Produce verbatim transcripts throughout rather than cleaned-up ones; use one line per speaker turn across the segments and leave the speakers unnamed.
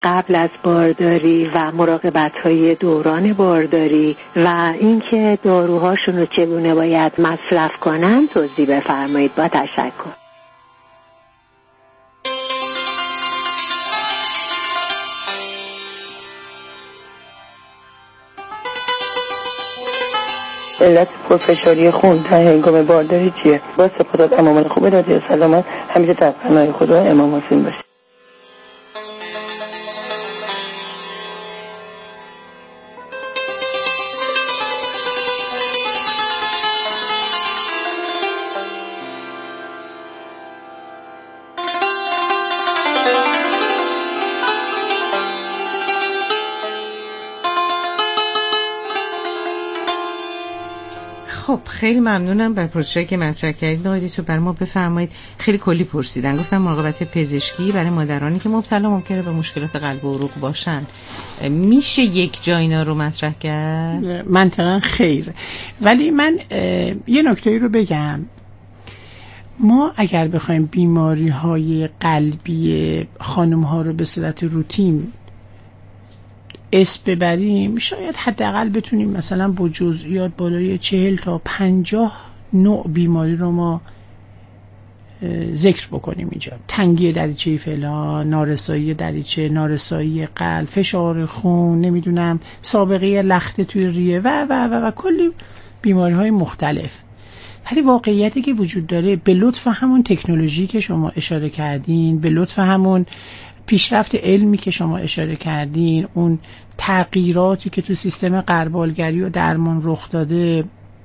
قبل از بارداری و مراقبت‌های دوران بارداری و اینکه داروهاشون رو چگونه باید مصرف کنن توضیح بفرمایید. با تشکر.
علت پرفشاری خون در هنگام بارداری چیه؟ با سپاس از امامان خوب رادیو سلامت همیشه در پناه خدا امام حسین باشه.
خب خیلی ممنونم بر پرسشی که مطرح کردید. آقای دکتر برای ما بفرمایید. خیلی کلی پرسیدن، گفتم مراقبت پزشکی برای مادرانی که مبتلا ممکنه به مشکلات قلب و عروق باشن، میشه یک جا اینا رو مطرح کرد؟
منطقا خیر، ولی من یه نکته رو بگم. ما اگر بخوایم بیماری های قلبی خانم ها رو به صورت روتین اسم ببریم، شاید حداقل بتونیم مثلا با جزئیات بالای چهل تا پنجاه نوع بیماری رو ما ذکر بکنیم اینجا. تنگی دریچه فعلا، نارسایی دریچه، نارسایی قلب، فشار خون، نمیدونم سابقه لخته توی ریه و و و, و کلی بیماری های مختلف. ولی واقعیتی که وجود داره به لطف همون تکنولوژی که شما اشاره کردین، به لطف همون پیشرفت علمی که شما اشاره کردین، اون تغییراتی که تو سیستم غربالگری و درمان رخ داده،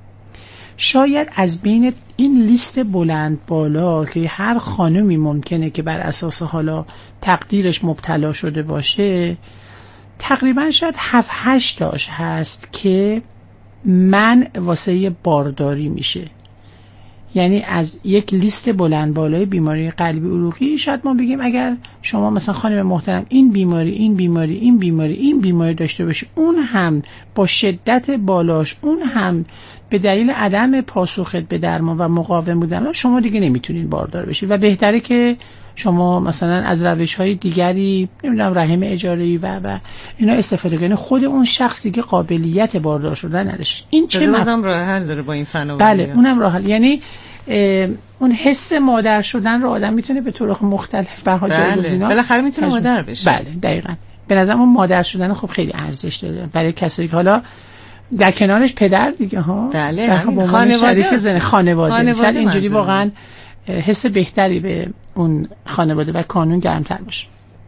شاید از بین این لیست بلند بالا که هر خانمی ممکنه که بر اساس حالا تقدیرش مبتلا شده باشه، تقریبا شاید هفت هشت تاش هست که من واسه بارداری میشه. یعنی از یک لیست بلند بالای بیماری قلبی عروقی شاید ما بگیم اگر شما مثلا خانم محترم این بیماری این بیماری این بیماری این بیماری داشته باشی، اون هم با شدت بالاش، اون هم به دلیل عدم پاسخت به درمان و مقاوم بودن، شما دیگه نمیتونین باردار بشی و بهتره که شما مثلا از روش‌های دیگری، نمیدونم رحم اجاره‌ای و و اینا استفاده کنید. خود اون شخص دیگه قابلیت باردار شدن نداشت. این چه
مفهوم راه حل داره با این فناوری؟
بله اونم راه حل، یعنی اون حس مادر شدن رو آدم میتونه به طرق مختلف به حال جایگزینا
بالاخره میتونه مادر بشه.
بله دقیقاً. به نظرم اون مادر شدن خب خیلی ارزش داره برای کسی که حالا در کنارش پدر دیگه ها،
بله خانواده
زن خانواده,
خانواده
شاید اینجوری واقعا حس بهتری به اون خانواده و کانون گرمتر باشه.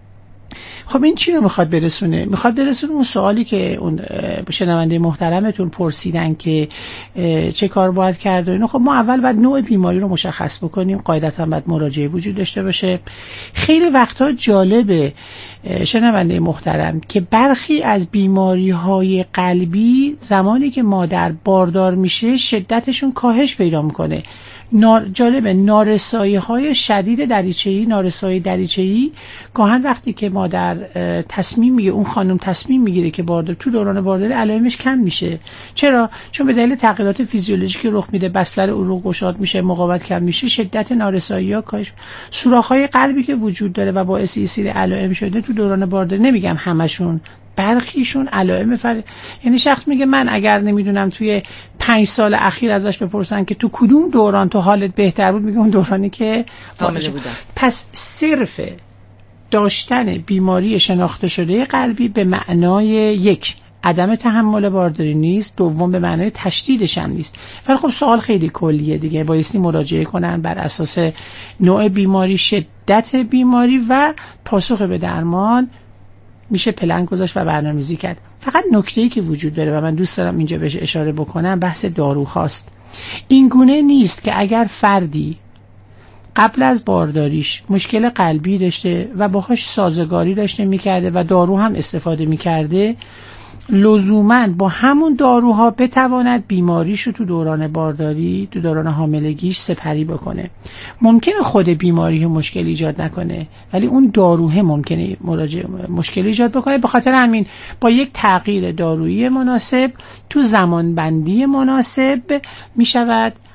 خب این چی رو میخواد برسونه؟ میخواد برسونه اون سوالی که اون شنونده محترمتون پرسیدن که چه کار باید کرد و اینو. خب ما اول باید نوع بیماری رو مشخص بکنیم، قاعدتا باید مراجعه وجود داشته باشه. خیلی وقتا جالبه شنونده محترم که برخی از بیماری های قلبی زمانی که مادر باردار میشه شدتشون کاهش پیدا میکنه. نار... جالبه نارسایی های شدید دریچه‌ای، نارسایی دریچه‌ای گاهن وقتی که مادر تصمیم میگیره، اون خانم تصمیم میگیره که باردار تو دوران بارداری علائمش کم میشه. چرا؟ چون به دلیل تغییرات فیزیولوژیکی رخ میده، بستر عروق گشاد میشه، مقاومت کم میشه، شدت نارسایی ها کاهش. سوراخ‌های قلبی که وجود داره و باعث سیر علائم شده تو دوران بارداری، نمیگم همشون، برخیشون علائم فر... یعنی شخص میگه من اگر نمیدونم توی پنج سال اخیر ازش بپرسن که تو کدوم دوران تو حالت بهتر بود، میگه اون دورانی که
حامله بودم.
پس صرف داشتن بیماری شناخته شده قلبی به معنای یک عدم تحمل بارداری نیست، دوم به معنای تشدیدش هم نیست. ولی خب سوال خیلی کلیه دیگه، بایستی مراجعه کنن بر اساس نوع بیماری، شدت بیماری و پاسخ به درمان میشه پلن گذاشت و برنامه‌ریزی کرد. فقط نکته‌ای که وجود داره و من دوست دارم اینجا بهش اشاره بکنم، بحث داروهاست. این گونه نیست که اگر فردی قبل از بارداریش مشکل قلبی داشته و باهاش سازگاری داشته میکرده و دارو هم استفاده میکرده، لزوماً با همون داروها بتواند بیماریشو تو دوران بارداری، تو دوران حاملگیش سپری بکنه. ممکنه خود بیماری مشکل ایجاد نکنه، ولی اون داروه ممکنه مشکل ایجاد بکنه. به خاطر همین با یک تغییر دارویی مناسب تو زمانبندی مناسب میشود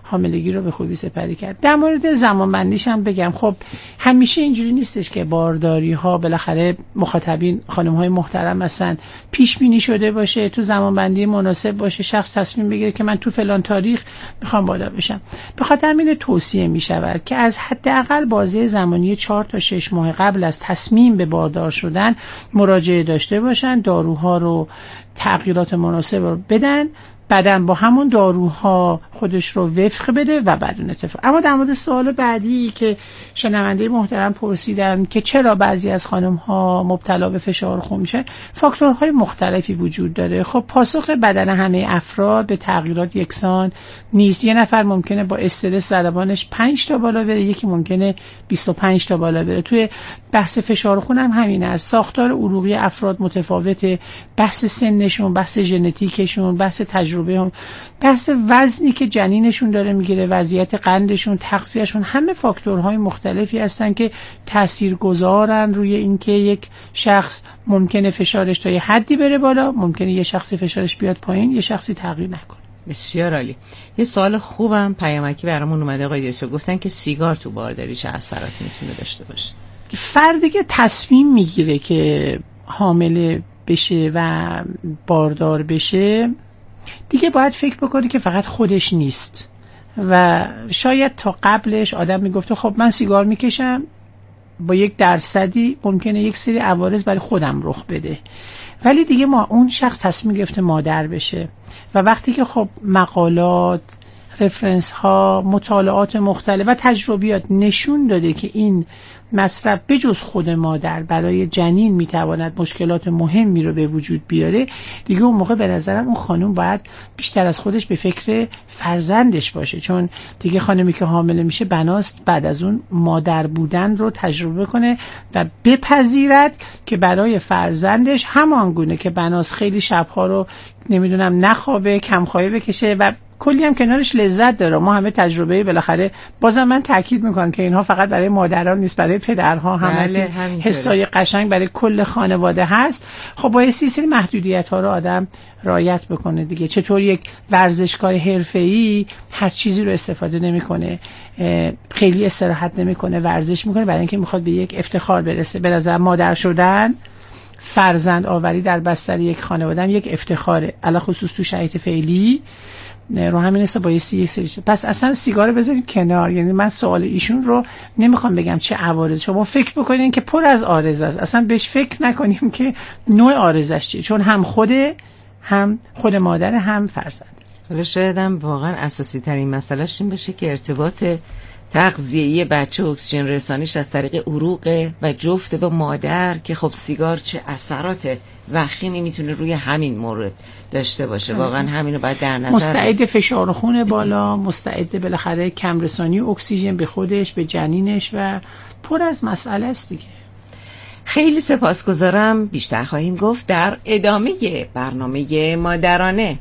حاملگی رو به خوبی سپری کرد. در مورد زمانبندیش هم بگم، خب همیشه اینجوری نیستش که بارداری ها بالاخره مخاطبین خانم های محترم هستن پیش بینی شده باشه، تو زمانبندی مناسب باشه، شخص تصمیم بگیره که من تو فلان تاریخ میخوام باردار بشم. به خاطر همین توصیه میشود که از حداقل بازه زمانی چهار تا شش ماه قبل از تصمیم به باردار شدن مراجعه داشته باشن، داروها رو تغییرات مناسب رو بدن، بدن با همون داروها خودش رو وفق بده و بدون اتفاق. اما در مورد سوال بعدی که شنونده محترم پرسیدن که چرا بعضی از خانم ها مبتلا به فشار خون میشه، فاکتورهای مختلفی وجود داره. خب پاسخ بدن همه افراد به تغییرات یکسان نیست. یه نفر ممکنه با استرس ضربانش پنج تا بالا بره، یکی ممکنه بیست و پنج تا بالا بره. توی بحث فشار خون هم همین است. ساختار عروقی افراد متفاوته، بحث سنشون، بحث ژنتیکشون، بحث تجربه هم، بحث وزنی که جنینشون داره میگیره، وضعیت قندشون، تغذیهشون، همه فاکتورهای مختلفی هستن که تاثیرگذارن روی اینکه یک شخص ممکنه فشارش تا یه حدی بره بالا، ممکنه یه شخصی فشارش بیاد پایین، یه شخصی تغییر نکنه.
بسیار عالی. یه سوال خوبم پیامکی برامون اومده آقای دکتر، گفتن که سیگار تو بارداری چه اثراتی میتونه داشته باشه؟
فردی که تصمیم میگیره که حامل بشه و باردار بشه دیگه باید فکر بکنه که فقط خودش نیست و شاید تا قبلش آدم میگفته خب من سیگار میکشم، با یک درصدی ممکنه یک سری عوارض برای خودم رخ بده، ولی دیگه ما اون شخص تصمیم گرفته مادر بشه و وقتی که خب مقالات، رفرنس ها، مطالعات مختلف و تجربیات نشون داده که این مصرف بجز خود مادر برای جنین میتواند مشکلات مهمی رو به وجود بیاره، دیگه اون موقع به نظرم اون خانم باید بیشتر از خودش به فکر فرزندش باشه، چون دیگه خانمی که حامله میشه بناست بعد از اون مادر بودن رو تجربه کنه و بپذیرد که برای فرزندش همان گونه که بناست خیلی شبها رو نمیدونم نخوابه، کمخوابه بکشه و کلی هم کنارش لذت داره. ما همه تجربه بالاخره، بازم من تاکید میکنم که اینها فقط برای مادران نیست، برای پدرها هم هست، حسای قشنگ برای کل خانواده هست. خب باید سی سری محدودیت ها رو آدم رعایت بکنه دیگه. چطور یک ورزشکار حرفه‌ای هر چیزی رو استفاده نمیکنه، خیلی استراحت نمیکنه، ورزش میکنه برای اینکه میخواد به یک افتخار برسه. به نظر مادر شدن، فرزند آوری در بستر یک خانواده یک افتخاره، علی خصوص تو شرایط فعلی. رو همین حساب بایستی یک سری شد. پس اصلا سیگار بذاریم کنار. یعنی من سوال ایشون رو نمیخوام بگم چه عوارض، شما فکر بکنین که پر از عارضه است، اصلا بهش فکر نکنیم که نوع عارضش چیه، چون هم خوده، هم خود مادر، هم فرزند.
حالا شاید هم واقعا اساسی ترین مسئلهش این باشه که ارتباط تغذیه‌ای بچه اکسیژن رسانیش از طریق عروق و جفت با مادر، که خب سیگار چه اثرات وخیمی میتونه روی همین مورد داشته باشه. واقعا همین رو باید در نظر
مستعد فشار خون بالا، مستعد بالاخره کم رسانی اکسیژن به خودش، به جنینش و پر از مسئله است دیگه.
خیلی سپاسگزارم. بیشتر خواهیم گفت در ادامه برنامه مادرانه.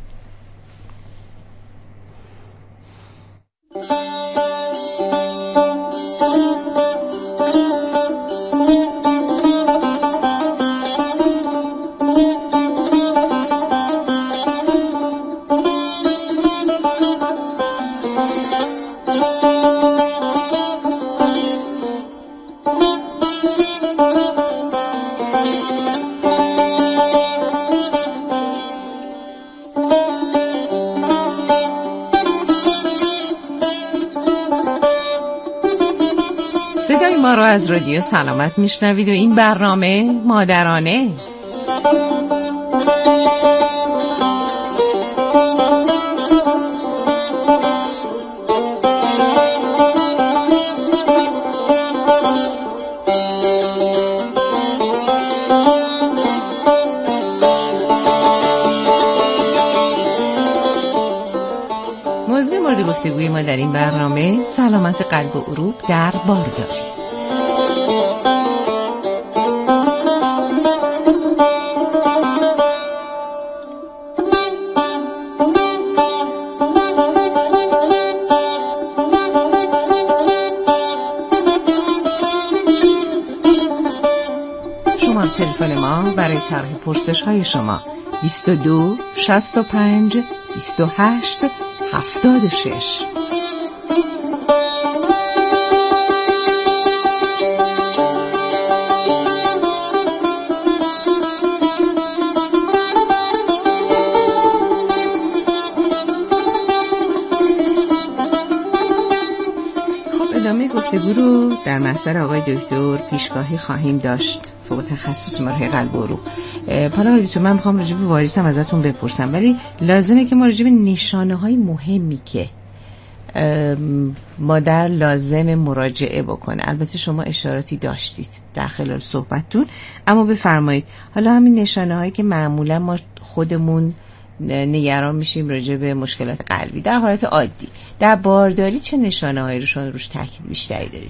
صدای ما رو از رادیو سلامت میشنوید و این برنامه مادرانه. موضوع مورد گفتگوی ما در این برنامه سلامت قلب و عروق در بارداری. شما تلفن ما برای طرح پرسش های شما بیست و دو شصت و پنج بیست و هشت هفتاد و شش. گفتگو رو در مستر آقای دکتر پیشگاهی خواهیم داشت، فوق تخصص مراحل قلب و عروق. حالا آقای دکتر من میخوام راجع به واریسم ازتون بپرسم، ولی لازمه که ما راجع به نشانه‌های مهمی که مادر لازم مراجعه بکنه، البته شما اشاراتی داشتید در خلال صحبتتون، اما بفرمایید حالا همین نشانه‌هایی که معمولا ما خودمون نگران میشیم راجع به مشکلات قلبی در حالت عادی، در بارداری چه نشانه‌هایی رو شما روش تاکید بیشتری دارید؟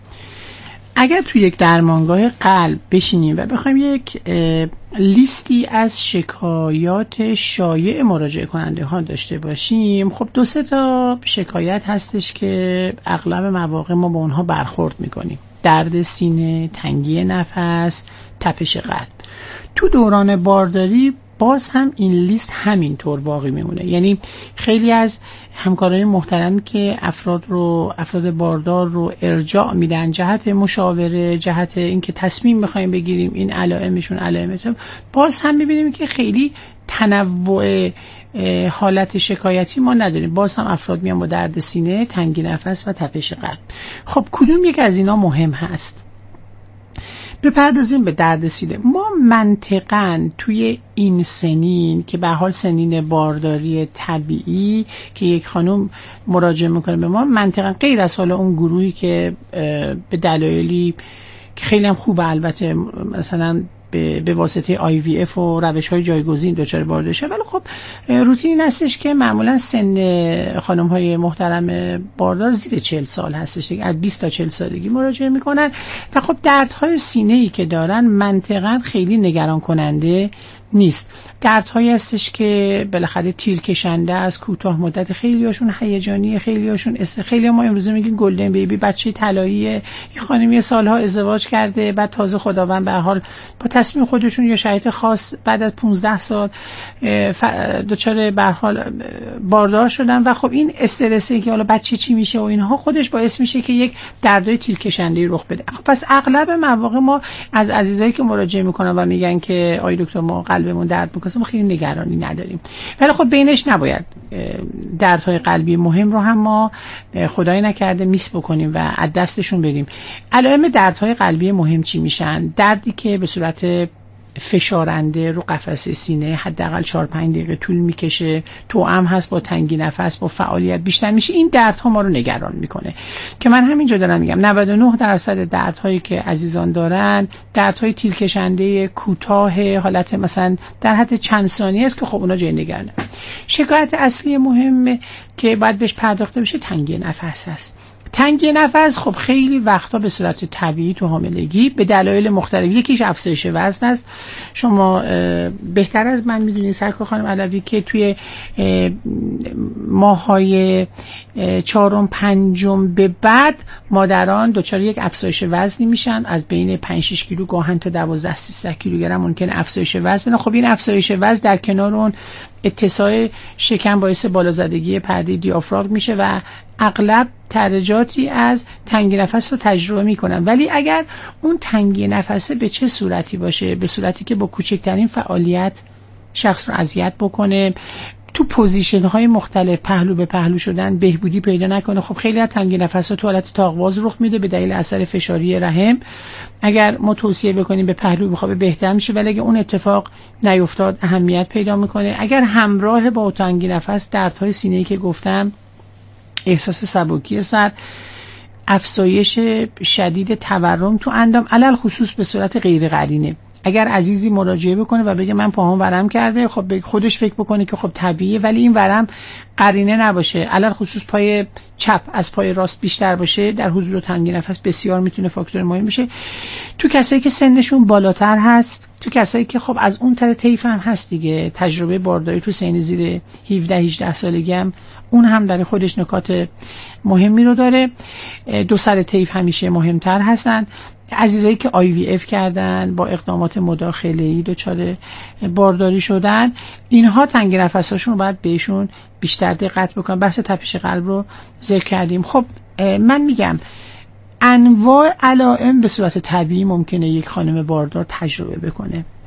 اگر توی یک درمانگاه قلب بشینیم و بخوایم یک لیستی از شکایات شایع مراجعه کننده ها داشته باشیم، خب دو سه تا شکایت هستش که اغلب مواقع ما با اونها برخورد میکنیم: درد سینه، تنگی نفس، تپش قلب. تو دوران بارداری باز هم این لیست همینطور باقی میمونه. یعنی خیلی از همکارای محترمی که افراد رو افراد باردار رو ارجاع میدن جهت مشاوره، جهت اینکه تصمیم بخوایم بگیریم این علائمشون علائمتون، باز هم میبینیم که خیلی تنوع حالت شکایتی ما نداریم. باز هم افراد میان با درد سینه، تنگی نفس و تپش قلب. خب کدوم یک از اینا مهم هست؟ بپردازیم به درد سینه. ما منطقاً توی این سنین که به حال سنین بارداری طبیعی که یک خانم مراجعه میکنه به ما، منطقاً غیر از حالا اون گروهی که به دلایلی که خیلی هم خوبه البته، مثلا به به واسطه آی وی اف و روش‌های جایگزین دچار بارداری شه، ولی خب روتین این هستش که معمولا سن خانم‌های محترم باردار زیر چهل سال هستش، از بیست تا چهل سالگی مراجعه میکنن و خب دردهای سینه‌ای که دارن منطقاً خیلی نگران کننده نیست. دردهایی هستش که بالاخره تیر کشنده است، کوتاه مدت، خیلی هاشون هیجانی، خیلی هاشون است. خیلی ما امروزه میگیم گلدن بیبی، بچه طلاییه، این خانمی سالها ازدواج کرده، بعد تازه خداوند به هر حال با تصمیم خودشون یا شرایط خاص بعد از پانزده سال دچار به هر حال باردار شدن و خب این استرسی که حالا بچه چی میشه و اینها خودش باعث میشه که یک دردای تیر کشنده رخ بده. خب پس اغلب مواقع ما از عزیزایی که مراجعه میکنن و میگن که آی دکتر ما قلبمون درد میکنه، ما خیلی نگرانی نداریم، ولی خب بینش نباید دردهای قلبی مهم رو هم ما خدای نکرده میس بکنیم و از دستشون بدیم. علائم دردهای قلبی مهم چی میشن؟ دردی که به صورت فشارنده رو قفسه سینه حداقل چهار پنج دقیقه طول میکشه، توأم هست با تنگی نفس، با فعالیت بیشتر میشه، این دردها ما رو نگران میکنه که من همینجا دارم میگم نود و نه درصد دردهایی که عزیزان دارن دردهای تیرکشنده کوتاه، حالت مثلا در حد چند ثانیه است که خب اونا جای نگرانه. شکایت اصلی مهم که باید بهش پرداخته بشه تنگی نفس است. تنگی نفس خب خیلی وقتا به صورت طبیعی تو حاملگی به دلایل مختلف، یکیش افزایش وزن است. شما بهتر از من میدونید سرکار خانم علوی که توی ماهای چهارم پنجم به بعد مادران دچار یک افزایش وزنی میشن، از بین پنج شش کیلو گاهن تا دوازده سیزده کیلوگرم ممکن افزایش وزن. خب این افزایش وزن در کنار اون اتساع شکم باعث بالازدگی پرده دیافراگم میشه و اغلب درجاتی از تنگی نفس رو تجربه میکنن. ولی اگر اون تنگی نفسه به چه صورتی باشه؟ به صورتی که با کوچکترین فعالیت شخص رو اذیت بکنه، تو پوزیشن های مختلف پهلو به پهلو شدن بهبودی پیدا نکنه، خب خیلی از تنگی نفس ها تو حالت تاقواز رخ میده به دلیل اثر فشاری رحم. اگر ما توصیه بکنیم به پهلو بخوابه بهتر میشه، ولی اگه اون اتفاق نیفتاد اهمیت پیدا میکنه. اگر همراه با تنگی نفس دردهای سینه‌ای که گفتم، احساس سبکی سر، افزایش شدید تورم تو اندام، علل خصوص به صورت غیر قرینه، اگر عزیزی مراجعه بکنه و بگه من پاهم ورم کرده، خب خودش فکر بکنه که خب طبیعیه، ولی این ورم قرینه نباشه، علل خصوص پای چپ از پای راست بیشتر باشه، در حضور تنگی نفس بسیار میتونه فاکتور مهم بشه. تو کسایی که سنشون بالاتر هست، تو کسایی که خب از اون طرف طیف هم هست دیگه، تجربه بارداری تو سن زیر هفده هجده سالگی هم اون هم در خودش نکات مهمی رو داره. دو سر طیف همیشه مهمتر هستن. عزیزایی که آی وی اف کردن، با اقدامات مداخله‌ای دچار بارداری شدن، اینها تنگی نفساشون رو باید بهشون بیشتر دقت بکنن. بحث تپش قلب رو ذکر کردیم. خب من میگم انواع علائم به صورت طبیعی ممکنه یک خانم باردار تجربه بکنه.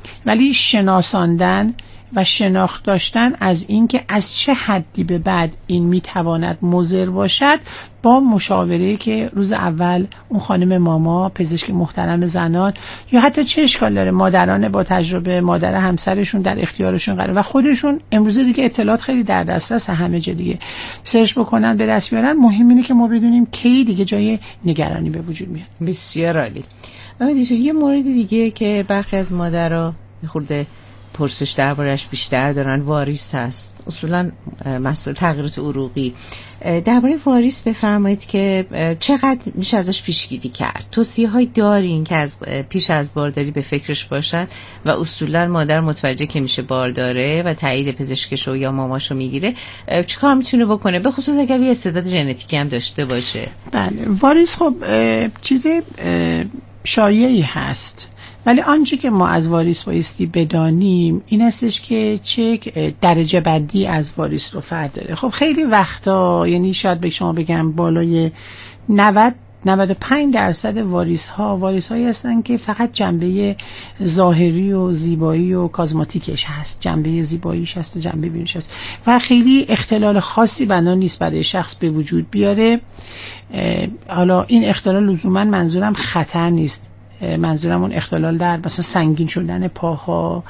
ولی شناساندن و شناخت داشتن از اینکه از چه حدی به بعد این میتواند مضر باشد با مشاوره که روز اول اون خانم ماما پزشک محترم زنان یا حتی چه اشکال داره مادران با تجربه، مادر همسرشون در اختیارشون قرار و خودشون امروزه دیگه اطلاعات خیلی در دسترس همه جا دیگه سرچ بکنن به دست بیارن. مهم اینه که ما بدونیم کی دیگه جای نگرانی به وجود میاد.
بسیار عالی. یه مورد دیگه که برخی از مادرها خورده پرسش دربارش بیشتر دارن واریس هست، اصولا مسئله تغییرات عروقی. درباره واریس بفرمایید که چقدر میشه ازش پیشگیری کرد؟ توصیه های دارین که از پیش از بارداری به فکرش باشن و اصولا مادر متوجه که میشه بارداره و تایید پزشکشو یا ماماشو میگیره چیکار میتونه بکنه، به خصوص اگر یه استعداد ژنتیکی هم داشته باشه؟
بله، واریس خب چیز شایعی هست، ولی آنچه که ما از واریس بایستی بدانیم این هستش که چه درجه بندی از واریس رو فرد داره. خب خیلی وقتا، یعنی شاید به شما بگم بالای نود نود و پنج درصد واریس ها واریس هایی هستن که فقط جنبه ظاهری و زیبایی و کازماتیکش هست، جنبه زیباییش هست و جنبه بیرونش هست و خیلی اختلال خاصی بنا نیست برای شخص به وجود بیاره. حالا این اختلال لزوما منظورم خطر نیست، منظورم اون اختلال در مثلا سنگین شدن پاها،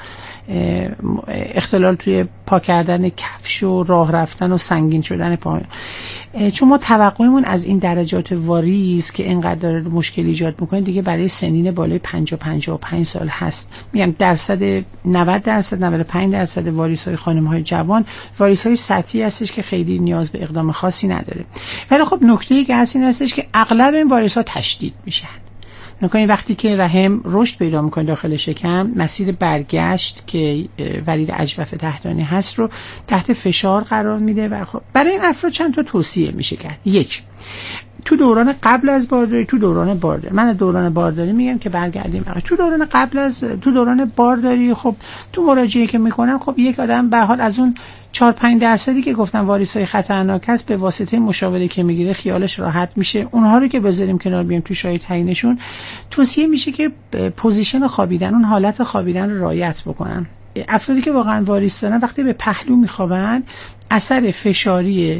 اختلال توی پا کردن کفش و راه رفتن و سنگین شدن پا. چون ما توقعمون از این درجات واریس که اینقدر داره مشکل ایجاد میکنه دیگه برای سنین بالای پنجاه پنجاه و پنج سال هست. میگم درصد نود درصد نود و پنج درصد واریس های خانم های جوان واریس های سطحی هستش که خیلی نیاز به اقدام خاصی نداره. ولی خب نکته‌ای که هست این هستش که اغلب این واریس ها تشدید میشن. نکنید وقتی که رحم رشد پیدا میکنه داخل شکم، مسیر برگشت که ورید اجوف تحتانی هست رو تحت فشار قرار میده و خب برای این افراد چند تا توصیه میشه کرد. یک، تو دوران قبل از بارداری، تو دوران بارداری، من دوران بارداری میگم که برگردیم تو دوران قبل از تو دوران بارداری، خب تو مراجعه که میکنم خب یک آدم به حال از اون چهار پنج درصدی که گفتم واریسای خطرناک هست به واسطه مشاوره که میگیره خیالش راحت میشه. اونها رو که بذاریم کنار بیام تو شاید تعیینشون، توصیه میشه که پوزیشن خوابیدن، اون حالت خوابیدن رو رعایت بکنن. افرادی که واقعا واریس دارن وقتی به پهلو میخوابن اثر فشاری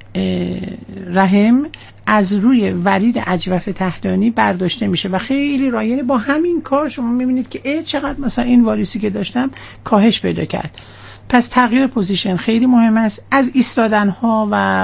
رحم از روی ورید اجوف تحتانی برداشته میشه و خیلی رایانه با همین کار شما میبینید که ای چقدر مثلا این واریسی که داشتم کاهش پیدا کرد. پس تغییر پوزیشن خیلی مهم است. از ایستادن ها و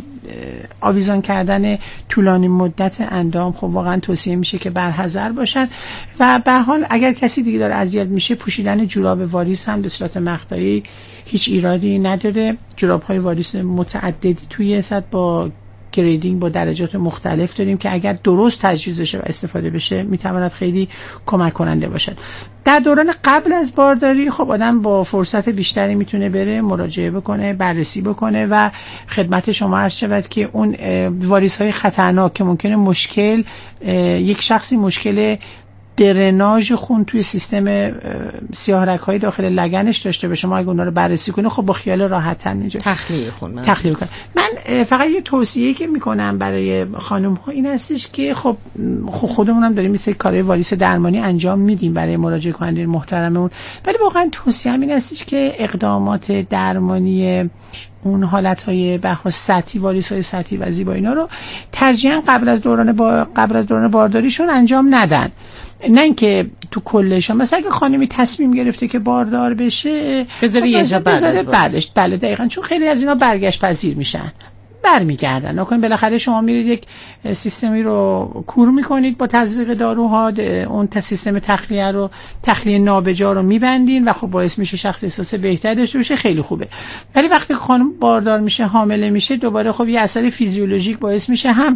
آویزان کردن طولانی مدت اندام خب واقعا توصیه میشه که برحذر باشن و به حال اگر کسی دیگه داره اذیت میشه پوشیدن جوراب واریس هم به صورت مقطعی هیچ ایرادی نداره. جوراب های واریس متعددی توی سطح با گریدینگ با درجات مختلف داریم که اگر درست تجویز بشه و استفاده بشه میتواند خیلی کمک کننده باشد. در دوران قبل از بارداری خب آدم با فرصت بیشتری میتونه بره مراجعه بکنه، بررسی بکنه و خدمت شما عرض شود که اون واریس های خطرناک که ممکنه مشکل یک شخصی مشکل درناژ خون توی سیستم سیاهرگ های داخل لگنش داشته باشه، ما اگه اونا رو بررسی کنیم خب با خیال راحت تر اینجا
تخلیه خون من.
تخلیه کنم. من فقط یه توصیه که میکنم برای خانم ها این هستش که خب خودمون هم داریم مثل کارهای واریس درمانی انجام میدیم برای مراجعه کننده محترممون، ولی واقعا توصیه هم این هستش که اقدامات درمانی اون حالت‌های بخوا سطحی واریس‌های سطحی و زیبا اینا رو ترجیحاً قبل از دوران با... قبل از دوران بارداریشون انجام ندن. نه اینکه تو کلشون مثلا اگه خانمی تصمیم گرفته که باردار بشه
بذاره یه جا
بعدش، بله دقیقاً، چون خیلی از اینا برگشت پذیر میشن، برمیگردن. نکنید بالاخره شما میرید یک سیستمی رو کور میکنید با تزریق داروها، اون سیستم تخلیه رو تخلیه نابجا رو میبندین و خب باعث میشه شخص احساس بهتر داشته باشه، خیلی خوبه. ولی وقتی خانم باردار میشه، حامله میشه، دوباره خب یه اثر فیزیولوژیک باعث میشه هم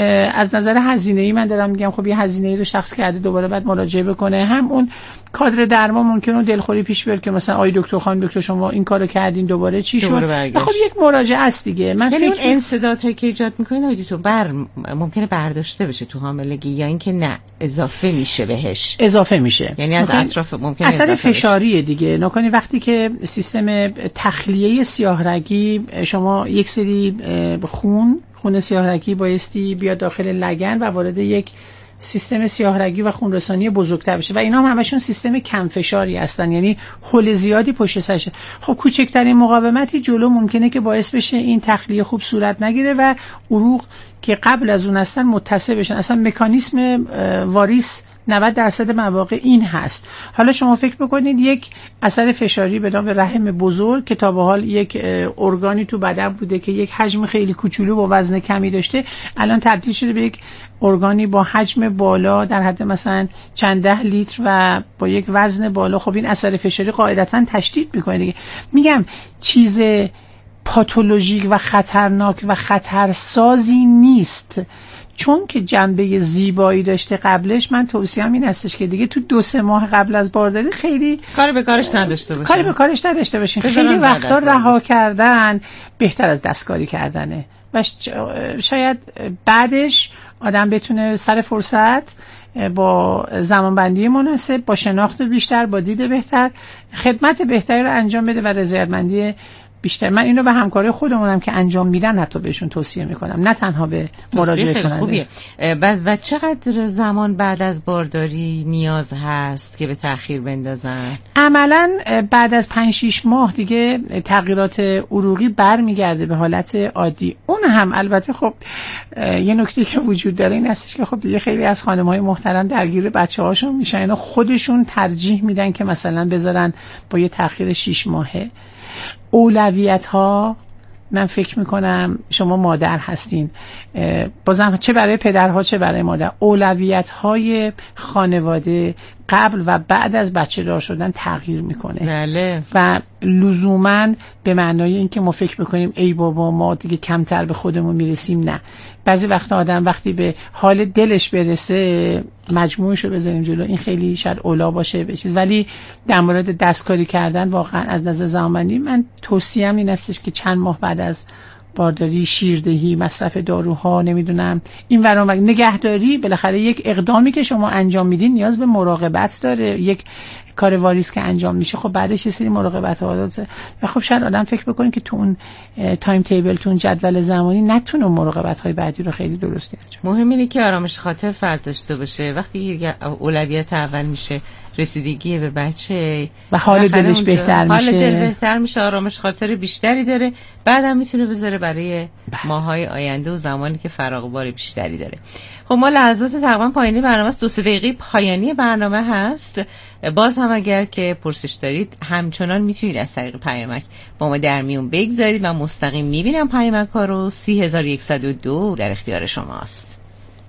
از نظر هزینه‌ای، من دارم میگم خب یه هزینه‌ای رو شخص کرده دوباره بعد مراجعه بکنه، هم اون کادر درمان ممکنه دلخوری پیش بیاد که مثلا آی دکتر خانم دکتر شما این کارو کردین دوباره چی شد؟ خب یک مراجعه است دیگه. من
یعنی فکر انسدادهایی که ایجاد میکنه آیدی تو بر ممکنه برداشته بشه تو حاملگی یا اینکه نه اضافه میشه بهش،
اضافه میشه،
یعنی از اطراف ممکنه
اثر فشاریه دیگه. نکنی وقتی که سیستم تخلیه سیاهرگی شما یک سری خون خون سیاهرگی بایستی بیاد داخل لگن و وارد یک سیستم سیاه‌رگی و خونرسانی بزرگتر بشه و اینا هم همشون سیستم کم فشاری هستن، یعنی حل زیادی پشت سرشه. خب کوچکترین مقاومتی جلو ممکنه که باعث بشه این تخلیه خوب صورت نگیره و عروق که قبل از اون هستن متصل بشن. اصلا مکانیسم واریس نود درصد مواقع این هست. حالا شما فکر بکنید یک اثر فشاری به نام رحم بزرگ که تا به حال یک ارگانی تو بدن بوده که یک حجم خیلی کوچولو با وزن کمی داشته، الان تبدیل شده به یک ارگانی با حجم بالا در حد مثلا چند ده لیتر و با یک وزن بالا. خب این اثر فشاری قاعدتاً تشدید میکنه دیگه. میگم چیز پاتولوژیک و خطرناک و خطرسازی نیست، چون که جنبه زیبایی داشته قبلش. من توصیه‌ام این هستش که دیگه تو دو سه ماه قبل از بارداری خیلی
کاری به کارش نداشته باشین
کاری به کارش نداشته باشین خیلی وقتا رها کردن بهتر از دستکاری کردنه و شاید بعدش آدم بتونه سر فرصت با زمانبندی مناسب، با شناخت بیشتر، با دید بهتر خدمت بهتری رو انجام بده و رضایتمندی بیشتر. من اینو به همکاری خودمونم که انجام میدن حتی بهشون توصیه میکنم، نه تنها به مراجعه کننده.
خوبیه. بعد و چقدر زمان بعد از بارداری نیاز هست که به تأخیر بندازن؟
عملاً بعد از پنج شش ماه دیگه تغییرات عروقی برمیگرده به حالت عادی. اون هم البته خب یه نکته که وجود داره این هستش که خب دیگه خیلی از خانم‌های محترم درگیر بچه‌هاشون میشن، اینا خودشون ترجیح میدن که مثلا بذارن با یه تأخیر شش ماهه. اولویت ها من فکر میکنم شما مادر هستین، بازم چه برای پدرها چه برای مادر، اولویت های خانواده قبل و بعد از بچه دار شدن تغییر میکنه.
بله.
و لزوماً به معنای اینکه ما فکر میکنیم ای بابا ما دیگه کمتر به خودمون میرسیم، نه. بعضی وقتا آدم وقتی به حال دلش برسه مجموعشو بذاریم جلو، این خیلی شاید اولا باشه به چیز. ولی در مورد دستکاری کردن واقعا از نظر زمانی من توصیه‌ام این هستش که چند ماه بعد از بارداری شیردهی، مصرف داروها، نمیدونم این ورام نگهداری، بالاخره یک اقدامی که شما انجام میدین نیاز به مراقبت داره. یک کار واریس که انجام میشه خب بعدش یه سری مراقبت ها داره و خب شاید آدم فکر بکنه که تو اون تایم تیبل، تو اون جدول زمانی نتونه مراقبت های بعدی رو خیلی درستی انجام.
مهم اینه که آرامش خاطر فرد داشته باشه. وقتی اولویت اول میشه رسیدگی به بچه
و حال دلش بهتر میشه،
حال دل بهتر میشه، آرامش خاطر بیشتری داره، بعدم میتونه بذاره برای ماهای آینده و زمانی که فراغ بار بیشتری داره. خب ما لحظات تقریبا پایانی برنامه است، دو سه دقیقه پایانی برنامه هست. باز هم اگر که پرسش دارید همچنان میتونید از طریق پیامک با ما در میون بگذارید. من مستقیم میبینم پیامک ها رو. سی هزار و صد و دو در اختیار شماست.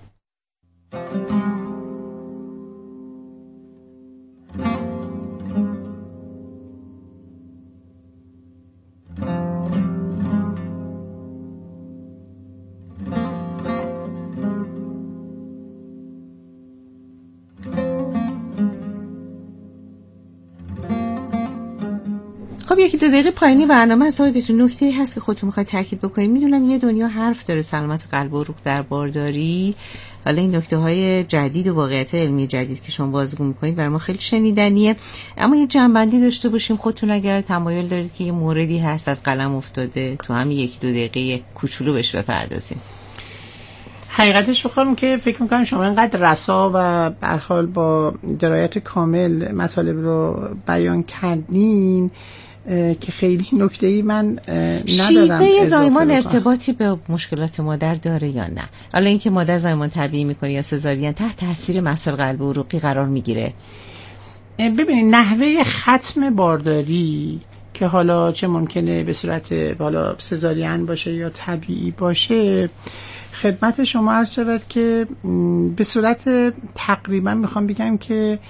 خب یکی دو دقیقه پایینی برنامه از آیدتون نکته هست که خودتون میخواید تاکید بکنید. میدونم یه دنیا حرف داره سلامت قلب و عروق در بارداری. حالا این نکته های جدید و واقعیت علمی جدید که شما بازگو میکنید برای ما خیلی شنیدنیه، اما یه جنبندی داشته باشیم. خودتون اگر تمایل دارید که یه موردی هست از قلم افتاده تو همین یکی دو دقیقه کوچولو بهش بپردازیم.
حقیقتش بخوام که فکر میکنم شما اینقدر رسا و به هر حال با درایت کامل مطالب رو بیان کردین که خیلی نکته‌ای من ندارم.
شیوه زایمان ارتباطی به مشکلات مادر داره یا نه؟ حالا اینکه مادر زایمان طبیعی میکنه یا سزارین تحت تاثیر مسائل قلب و عروقی قرار میگیره؟
ببینید نحوه ختم بارداری که حالا چه ممکنه به صورت حالا سزارین باشه یا طبیعی باشه، خدمت شما عرض شود که به صورت تقریبا میخوام بگم که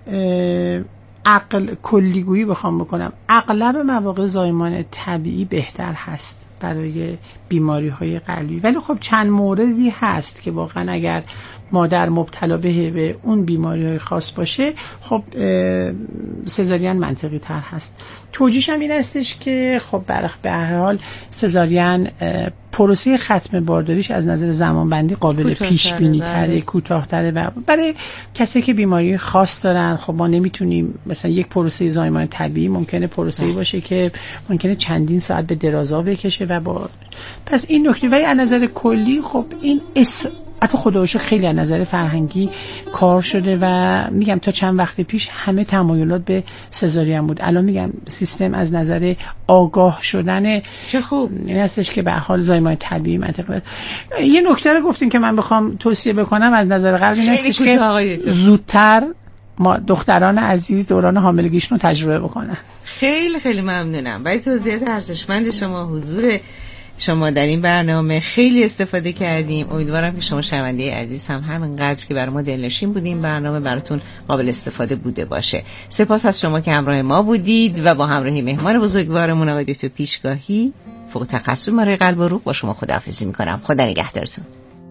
عقل کلیگویی بخوام بکنم، اغلب مواقع زایمان طبیعی بهتر هست برای بیماری های قلبی. ولی خب چند موردی هست که واقعا اگر مادر مبتلا به به اون بیماری های خاص باشه خب سزارین منطقی تر هست. توجیهش هم این هستش که خب به هر حال سزارین پروسه ختم بارداریش از نظر زمانبندی قابل پیش بینی تره، کوتاه تره و برای کسی که بیماری خاص دارن خب ما نمیتونیم مثلا یک پروسه زایمان طبیعی ممکنه پروسه‌ای باشه که ممکنه چندین ساعت به درازا بکشه و با پس این نکته. ولی از نظر کلی خب این اس حتی خدا رو شکر خیلی از نظر فرهنگی کار شده و میگم تا چند وقت پیش همه تمایلات به سزارین بود. الان میگم سیستم از نظر آگاه شدن
چه خوب
این هستش که به حال زایمان طبیعی منطقه. یه نکته رو گفتین که من بخوام توصیه بکنم از نظر قلب این هستش که زودتر ما دختران عزیز دوران حاملگیشون رو تجربه بکنن.
خیلی خیلی ممنونم برای توضیحات ارزشمند شما. حضور شما در این برنامه خیلی استفاده کردیم. امیدوارم که شما شنونده عزیز هم همینقدر که برای ما دلنشین بودیم برنامه براتون قابل استفاده بوده باشه. سپاس از شما که همراه ما بودید و با همراهی مهمان بزرگوارمون آقای دکتر پیشگاهی فوق تخصص بیماری قلب و عروق با شما خداحافظی میکنم. خدا نگهدارتون.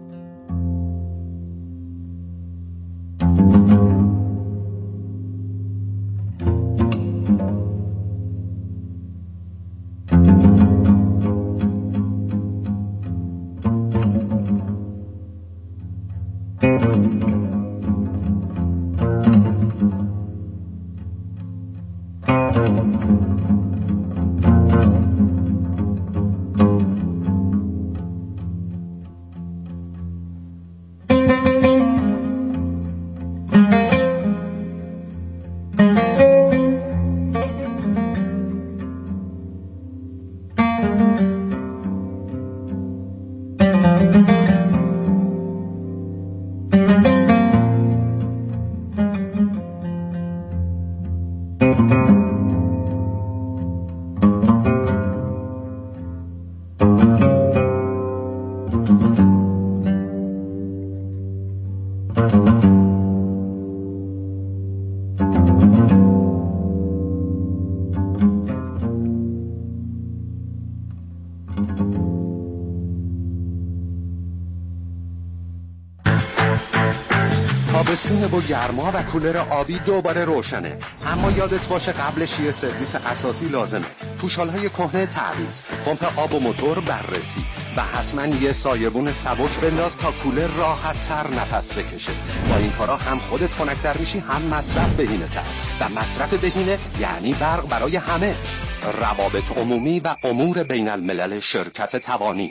تابستونه با گرما و کولر آبی دوباره روشنه، اما یادت باشه قبلش یه سرویس اساسی لازمه. پوشالهای کهنه تعویض، پمپ آب و موتور بررسی و حتما یه سایبون سبک بنداز تا کولر راحت تر نفس بکشه. با این کارا هم خودت خنک‌تر میشی هم مصرف بهینه تر و مصرف بهینه یعنی برق برای همه. روابط عمومی و امور بین الملل شرکت توانی.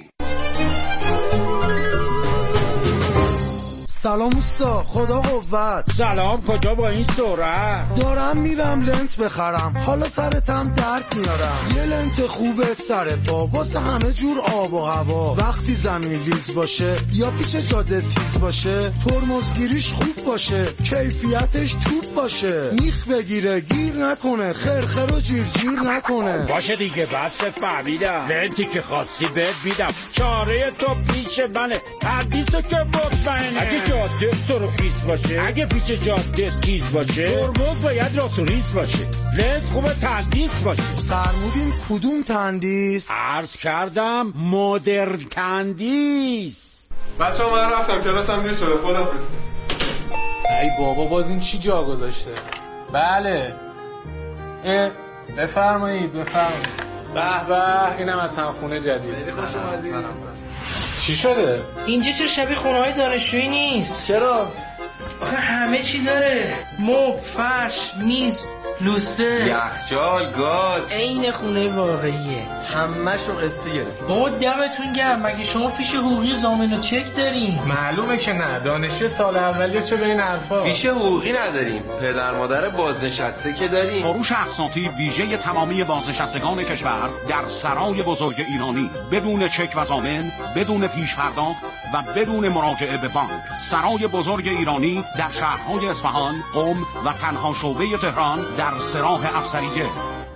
سلام اوستا، خدا قوت.
سلام، کجا با این سرعت؟
دارم میرم لنت بخرم، حالا سرتم درد میارم. یه لنت خوبه سر پا واسه همه جور آب و هوا. وقتی زمین لیز باشه یا پیچ جاده تیز باشه، ترمزگیریش خوب باشه، کیفیتش توپ باشه، میخ بگیره گیر نکنه، خرخر و جیر جیر نکنه.
باشه دیگه بس فهمیدم، لنتی که خواستی بهت میدم، چاره تو پیش منه، حدیثو که مطمئنه. اگه جاده سرخیز باشه، اگه پیچ جاده تیز باشه، ترمز باید راست و ریز باشه، لنت خوبه تندیس باشه.
فرمودین کدوم تندیس؟
عرض کردم مدرن تندیس.
بچه ها من رفتم کلاسم دیر شده، خداحافظ.
ای بابا باز این چی جا گذاشته؟ بله اه بفرمایید بفرمایید. به به اینم از هم خونه جدید.
خوش اومدید.
چی شده؟
اینجا چرا شبیه خونه های دانشجویی نیست؟
چرا؟
آخه همه چی داره، مبل، فرش، میز، لوسه،
یخچال، گاز،
عین خونه واقعیه.
همه‌شو قسطی گرفت.
بابا دمتون گرم، مگه شما فیش حقوقی ضامن و چک دارین؟
معلومه که نه، دانشجو سال اولیه چه به این حرفا.
فیش حقوقی نداریم، پدر مادر بازنشسته که داریم.
فروش اقساطی ویژه تمامی بازنشستگان کشور در سرای بزرگ ایرانی، بدون چک و ضامن، بدون پیش پرداخت و بدون مراجعه به بانک. سرای بزرگ ایرانی در شهرهای اصفهان، قم و تنها شعبه تهران در سراح افسریه.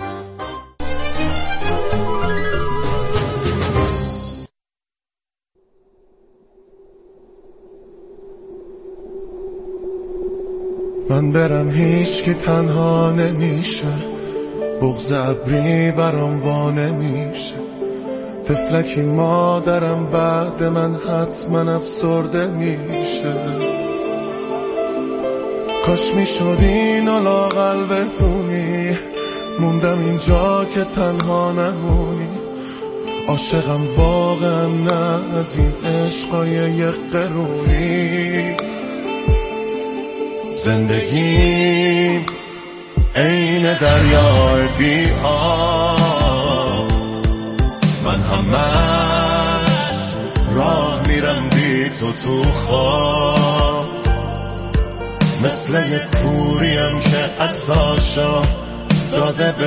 من برم هیچ که تنها نمیشه، بغض ابری برام وا نمیشه، طفلکی مادرم بعد من حتما افسرده میشه. کاش میشد اینو لااقل بتونی، موندم اینجا که تنها نمونی. عاشقم واقعا نه از این عشقای یک قرونی. زندگیم عین دریای بی آب، من همش راه میرم بی تو تو خواب، مثل یه پوریم که اساشا داده به